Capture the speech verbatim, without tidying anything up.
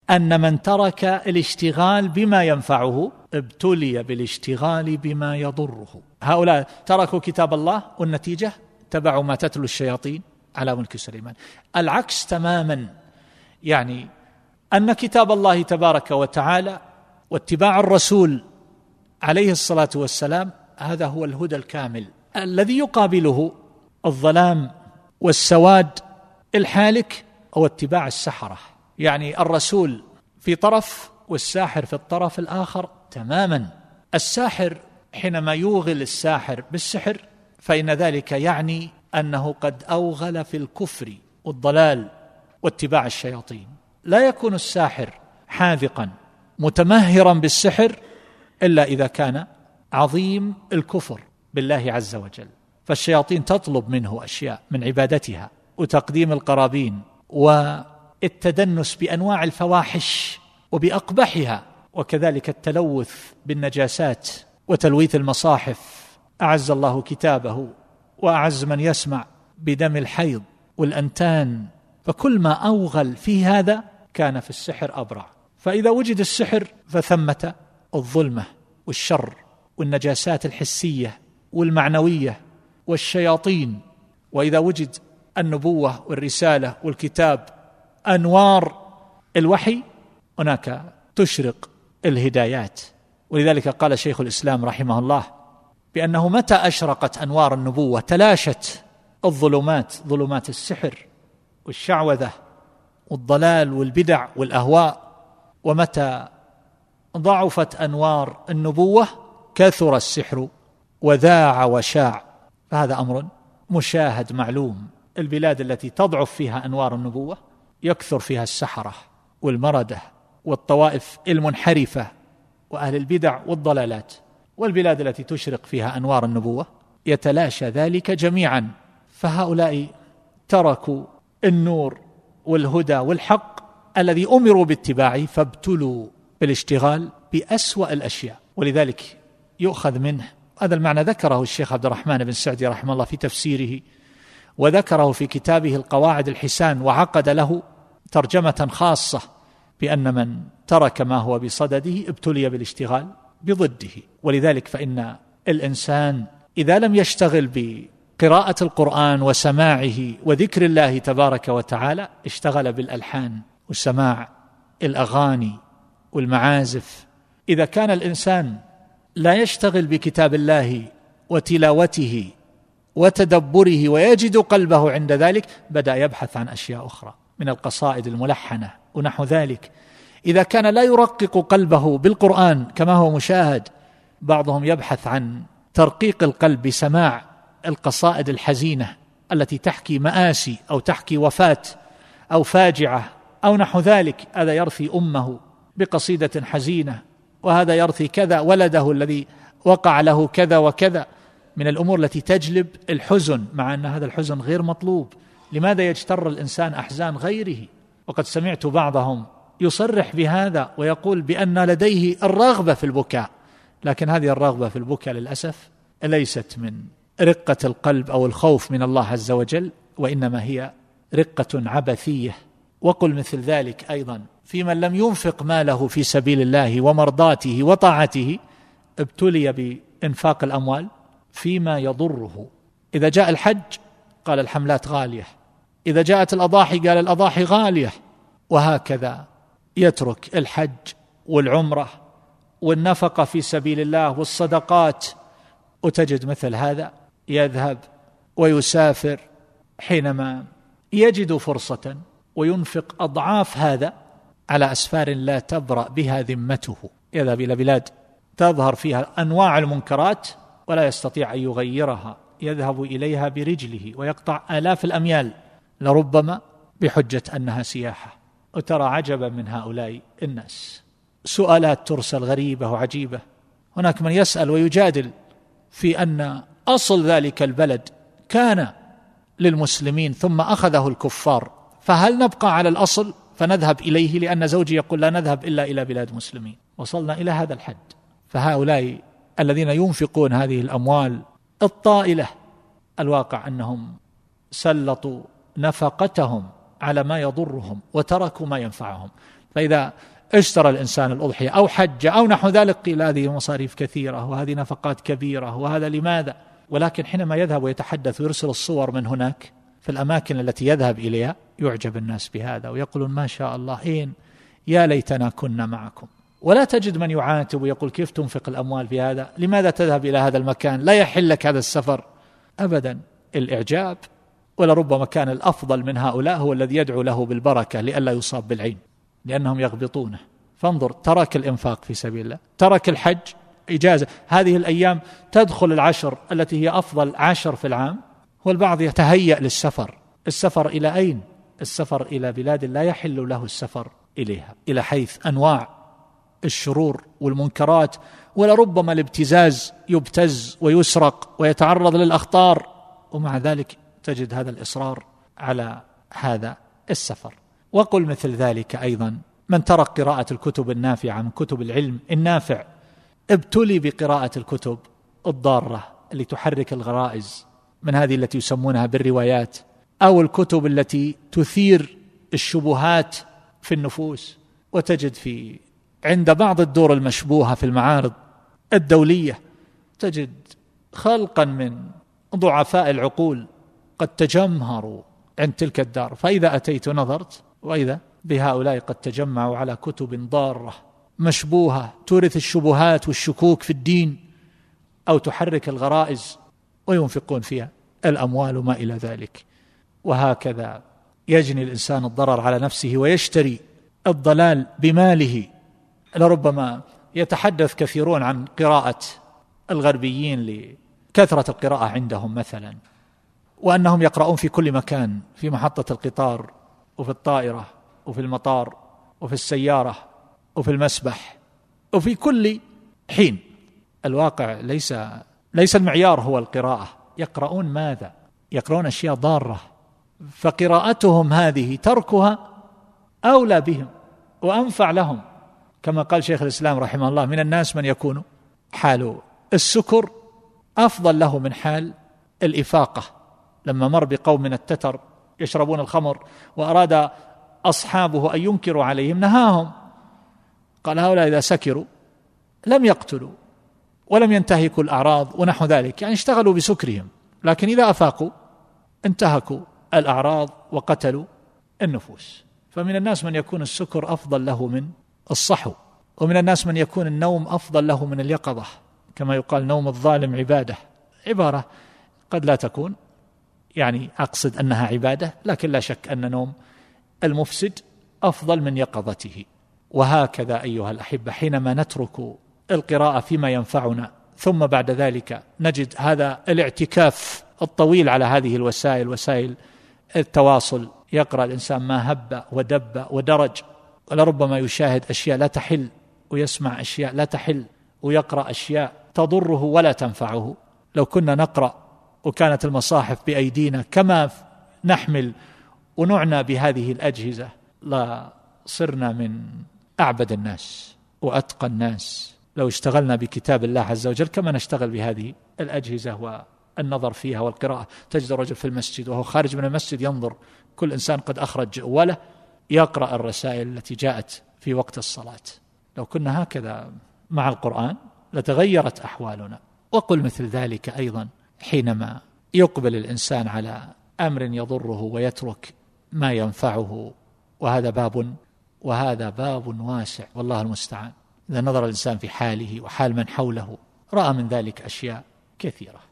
أن من ترك الاشتغال بما ينفعه ابتلي بالاشتغال بما يضره. هؤلاء تركوا كتاب الله والنتيجة تبعوا ما تتلو الشياطين على ملك سليمان. العكس تماما، يعني أن كتاب الله تبارك وتعالى واتباع الرسول عليه الصلاة والسلام هذا هو الهدى الكامل الذي يقابله الظلام والسواد الحالك أو اتباع السحرة. يعني الرسول في طرف والساحر في الطرف الآخر تماما. الساحر حينما يوغل الساحر بالسحر فإن ذلك يعني أنه قد أوغل في الكفر والضلال واتباع الشياطين. لا يكون الساحر حاذقا متمهرا بالسحر إلا إذا كان عظيم الكفر بالله عز وجل، فالشياطين تطلب منه أشياء من عبادتها وتقديم القرابين والتدنس بأنواع الفواحش وبأقبحها، وكذلك التلوث بالنجاسات وتلويث المصاحف، أعز الله كتابه وأعز من يسمع بدم الحيض والأنتان، فكل ما أوغل في هذا كان في السحر أبرع. فإذا وجد السحر فثمة الظلمة والشر والنجاسات الحسية والمعنوية والشياطين. وإذا وجد النبوة والرسالة والكتاب أنوار الوحي هناك تشرق الهدايات. ولذلك قال شيخ الإسلام رحمه الله بأنه متى أشرقت أنوار النبوة تلاشت الظلمات، ظلمات السحر والشعوذة والضلال والبدع والأهواء، ومتى ضعفت أنوار النبوة كثر السحر وذاع وشاع. فهذا أمر مشاهد معلوم. البلاد التي تضعف فيها أنوار النبوة يكثر فيها السحرة والمردة والطوائف المنحرفة وأهل البدع والضلالات، والبلاد التي تشرق فيها أنوار النبوة يتلاشى ذلك جميعا. فهؤلاء تركوا النور والهدى والحق الذي أمروا باتباعه فابتلوا بالاشتغال بأسوأ الأشياء. ولذلك يؤخذ منه هذا المعنى ذكره الشيخ عبد الرحمن بن سعدي رحمه الله في تفسيره، وذكره في كتابه القواعد الحسان، وعقد له ترجمة خاصة بأن من ترك ما هو بصدده ابتلي بالاشتغال بضده. ولذلك فإن الإنسان إذا لم يشتغل بقراءة القرآن وسماعه وذكر الله تبارك وتعالى اشتغل بالألحان وسماع الأغاني والمعازف. إذا كان الإنسان لا يشتغل بكتاب الله وتلاوته وتدبره ويجد قلبه عند ذلك بدأ يبحث عن أشياء أخرى من القصائد الملحنة ونحو ذلك. إذا كان لا يرقق قلبه بالقرآن كما هو مشاهد، بعضهم يبحث عن ترقيق القلب بسماع القصائد الحزينة التي تحكي مآسي أو تحكي وفاة أو فاجعة أو نحو ذلك. هذا يرثي أمه بقصيدة حزينة، وهذا يرثي كذا ولده الذي وقع له كذا وكذا من الأمور التي تجلب الحزن، مع أن هذا الحزن غير مطلوب. لماذا يجتر الإنسان أحزان غيره؟ وقد سمعت بعضهم يصرح بهذا ويقول بأن لديه الرغبة في البكاء، لكن هذه الرغبة في البكاء للأسف ليست من رقة القلب أو الخوف من الله عز وجل، وإنما هي رقة عبثية. وقل مثل ذلك أيضا في من لم ينفق ماله في سبيل الله ومرضاته وطاعته ابتلي بإنفاق الأموال فيما يضره. إذا جاء الحج قال الحملات غالية، إذا جاءت الأضاحي قال الأضاحي غالية، وهكذا يترك الحج والعمرة والنفقة في سبيل الله والصدقات، وتجد مثل هذا يذهب ويسافر حينما يجد فرصة وينفق أضعاف هذا على أسفار لا تبرأ بها ذمته. يذهب إلى بلاد تظهر فيها أنواع المنكرات ولا يستطيع أن يغيرها، يذهب إليها برجله ويقطع آلاف الأميال لربما بحجة أنها سياحة. وترى عجبا من هؤلاء الناس، سؤالات ترسل غريبة وعجيبة. هناك من يسأل ويجادل في أن أصل ذلك البلد كان للمسلمين ثم أخذه الكفار، فهل نبقى على الأصل فنذهب إليه؟ لأن زوجي يقول لا نذهب إلا إلى بلاد مسلمين. وصلنا إلى هذا الحد. فهؤلاء الذين ينفقون هذه الأموال الطائلة الواقع أنهم سلطوا نفقتهم على ما يضرهم وتركوا ما ينفعهم. فإذا اشترى الإنسان الأضحية أو حج أو نحو ذلك قيل هذه مصاريف كثيرة وهذه نفقات كبيرة وهذا لماذا؟ ولكن حينما يذهب ويتحدث ويرسل الصور من هناك في الأماكن التي يذهب إليها يعجب الناس بهذا ويقولون ما شاء الله إين يا ليتنا كنا معكم. ولا تجد من يعاتب ويقول كيف تنفق الأموال في هذا؟ لماذا تذهب إلى هذا المكان؟ لا يحل لك هذا السفر أبدا. الإعجاب. ولربما كان الأفضل من هؤلاء هو الذي يدعو له بالبركة لئلا يصاب بالعين لأنهم يغبطونه. فانظر، ترك الإنفاق في سبيل الله، ترك الحج إجازة. هذه الأيام تدخل العشر التي هي أفضل عشر في العام، والبعض يتهيأ للسفر. السفر إلى أين؟ السفر إلى بلاد لا يحل له السفر إليها، إلى حيث أنواع الشرور والمنكرات، ولربما الابتزاز يبتز ويسرق ويتعرض للأخطار، ومع ذلك تجد هذا الإصرار على هذا السفر. وقل مثل ذلك أيضا من ترك قراءة الكتب النافعة من كتب العلم النافع، ابتلي بقراءة الكتب الضارة اللي تحرك الغرائز من هذه التي يسمونها بالروايات، أو الكتب التي تثير الشبهات في النفوس. وتجد في عند بعض الدور المشبوهة في المعارض الدولية تجد خلقا من ضعفاء العقول قد تجمهروا عند تلك الدار، فإذا أتيت نظرت وإذا بهؤلاء قد تجمعوا على كتب ضارة مشبوهة تورث الشبهات والشكوك في الدين أو تحرك الغرائز وينفقون فيها الأموال وما إلى ذلك. وهكذا يجني الإنسان الضرر على نفسه ويشتري الضلال بماله. لربما يتحدث كثيرون عن قراءة الغربيين لكثرة القراءة عندهم مثلا، وأنهم يقرؤون في كل مكان، في محطة القطار وفي الطائرة وفي المطار وفي السيارة وفي المسبح وفي كل حين. الواقع ليس ليس المعيار هو القراءة. يقرؤون ماذا؟ يقرؤون أشياء ضارة، فقراءتهم هذه تركها أولى بهم وأنفع لهم. كما قال شيخ الإسلام رحمه الله: من الناس من يكون حال السكر أفضل له من حال الإفاقة. لما مر بقوم من التتر يشربون الخمر وأراد أصحابه أن ينكروا عليهم نهاهم، قال: هؤلاء إذا سكروا لم يقتلوا ولم ينتهكوا الأعراض ونحو ذلك، يعني اشتغلوا بسكرهم، لكن إذا أفاقوا انتهكوا الأعراض وقتلوا النفوس. فمن الناس من يكون السكر أفضل له من الصحو، ومن الناس من يكون النوم أفضل له من اليقظة، كما يقال: نوم الظالم عبادة. عبارة قد لا تكون يعني أقصد أنها عبادة، لكن لا شك أن نوم المفسد أفضل من يقظته. وهكذا أيها الأحبة، حينما نترك القراءة فيما ينفعنا ثم بعد ذلك نجد هذا الاعتكاف الطويل على هذه الوسائل، وسائل التواصل، يقرأ الإنسان ما هب ودب ودرج، ولربما يشاهد أشياء لا تحل ويسمع أشياء لا تحل ويقرأ أشياء تضره ولا تنفعه. لو كنا نقرأ وكانت المصاحف بأيدينا كما نحمل ونعنى بهذه الأجهزة لا صرنا من أعبد الناس وأتقى الناس. لو اشتغلنا بكتاب الله عز وجل كما نشتغل بهذه الأجهزة والنظر فيها والقراءة. تجد رجل في المسجد وهو خارج من المسجد ينظر، كل إنسان قد أخرج جواله يقرأ الرسائل التي جاءت في وقت الصلاة. لو كنا هكذا مع القرآن لتغيرت أحوالنا. وقل مثل ذلك أيضا حينما يقبل الإنسان على أمر يضره ويترك ما ينفعه، وهذا باب وهذا باب واسع والله المستعان. إذا نظر الإنسان في حاله وحال من حوله رأى من ذلك أشياء كثيرة.